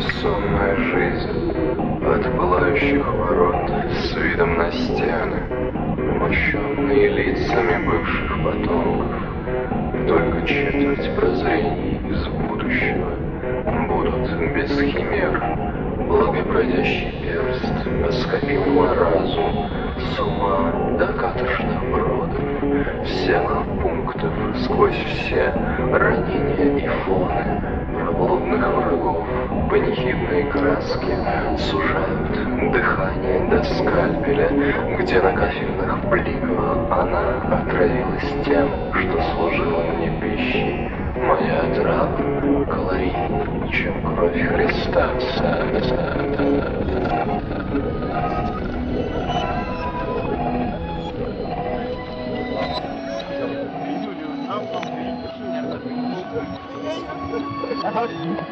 бессонная жизнь от пылающих ворот с видом на стены, мощенные лицами бывших потомков. Только четверть прозрений из будущего будут без химер. Благобродящий перст оскопил мой разум с ума до каторжных бродов, всех пунктов сквозь все ранения и фоны. Блудных врагов панихидные краски сужают дыхание до скальпеля, где на кафельных бликах она отравилась тем, что служила мне пищей. Моя трава калорийнее, чем кровь Христа. Ага.